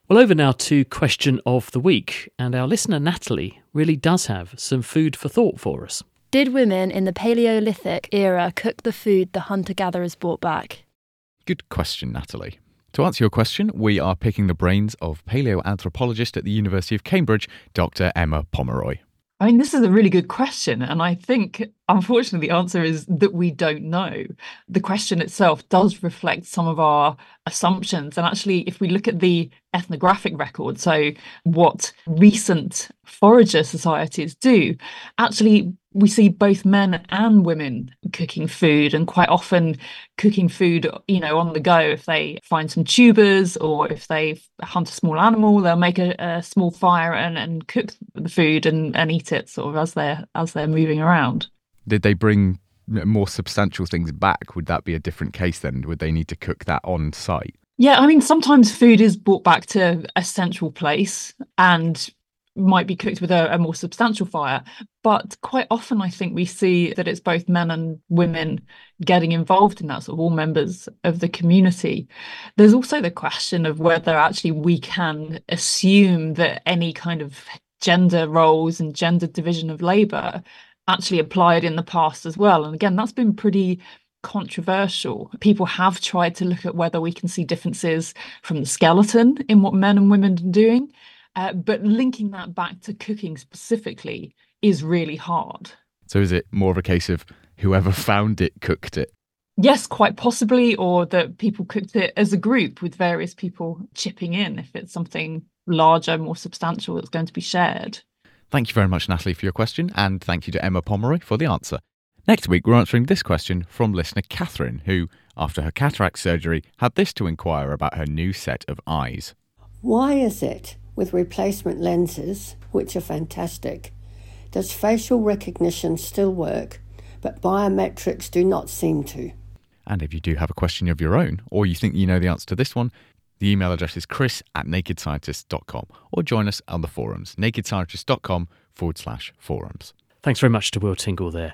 Well, over now to question of the week, and our listener Natalie really does have some food for thought for us. Did women in the Paleolithic era cook the food the hunter-gatherers brought back? Good question, Natalie. To answer your question, we are picking the brains of paleoanthropologist at the University of Cambridge, Dr. Emma Pomeroy. I mean, this is a really good question. And I think, unfortunately, the answer is that we don't know. The question itself does reflect some of our assumptions. And actually, if we look at the ethnographic record, so what recent forager societies do, actually, we see both men and women cooking food, and quite often cooking food, on the go. If they find some tubers or if they hunt a small animal, they'll make a small fire and cook the food and eat it sort of as they're moving around. Did they bring more substantial things back? Would that be a different case then? Would they need to cook that on site? Yeah, I mean, sometimes food is brought back to a central place and might be cooked with a more substantial fire. But quite often, I think we see that it's both men and women getting involved in that, sort of all members of the community. There's also the question of whether actually we can assume that any kind of gender roles and gender division of labour actually applied in the past as well. And again, that's been pretty controversial. People have tried to look at whether we can see differences from the skeleton in what men and women are doing. But linking that back to cooking specifically is really hard. So is it more of a case of whoever found it cooked it? Yes, quite possibly, or that people cooked it as a group with various people chipping in if it's something larger, more substantial that's going to be shared. Thank you very much, Natalie, for your question, and thank you to Emma Pomeroy for the answer. Next week, we're answering this question from listener Catherine, who, after her cataract surgery, had this to inquire about her new set of eyes. Why is it, with replacement lenses, which are fantastic, does facial recognition still work, but biometrics do not seem to? And if you do have a question of your own, or you think you know the answer to this one, the email address is chris@nakedscientist.com, or join us on the forums, nakedscientist.com/forums. Thanks very much to Will Tingle there.